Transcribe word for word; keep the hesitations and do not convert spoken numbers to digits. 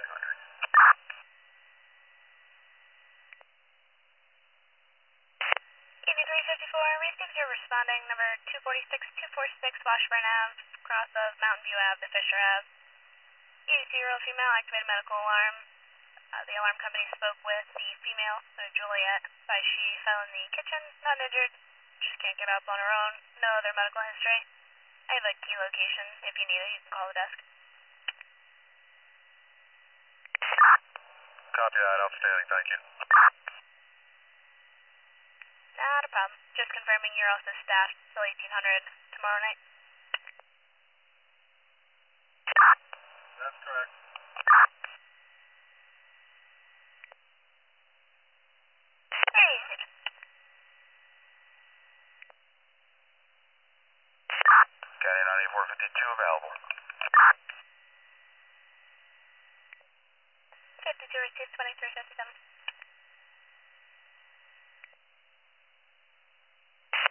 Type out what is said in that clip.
hundred. E V three fifty-four, received your responding number two forty-six two forty-six Washburn Ave, cross of Mountain View Ave to Fisher Ave. E V two-year-old female activated medical alarm. Uh, the alarm company spoke with the female, so Juliet, by she fell in the kitchen, not injured, just can't get up on her own, no other medical history. I have a key location. If you need it, you can call the desk. Copy that, outstanding, thank you. Not a problem. Just confirming you're also staffed till eighteen hundred tomorrow night. That's correct. Very easy. County ninety-four fifty-two available. fifty-two received, twenty-three fifty-seven.